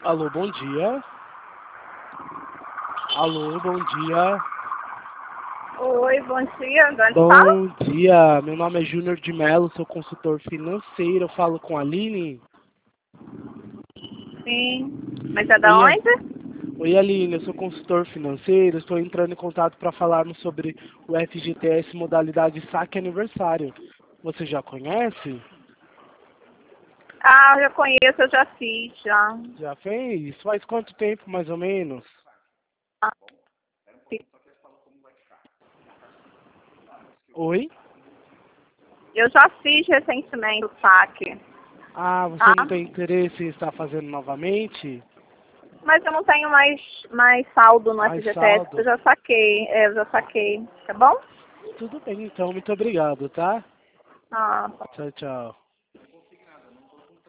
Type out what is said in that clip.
Alô, bom dia. Alô, bom dia. Oi, bom dia. De onde fala? Bom dia. Meu nome é Júnior de Mello, sou consultor financeiro. Eu falo com a Aline. Sim. Mas é da Oi, onde? oi, Aline, eu sou consultor financeiro. Estou entrando em contato para falarmos sobre o FGTS modalidade saque aniversário. Você já conhece? Ah, eu já conheço, eu já fiz, já. Já fez? Faz quanto tempo, mais ou menos? Ah, sim. Oi? Eu já fiz recentemente o saque, Ah, você tá? não tem interesse em estar fazendo novamente? Mas eu não tenho mais saldo no Mais FGTS, eu saldo? já saquei. Eu já saquei, tá bom? Tudo bem, então. Muito obrigado, tá? Ah, Tchau, tchau.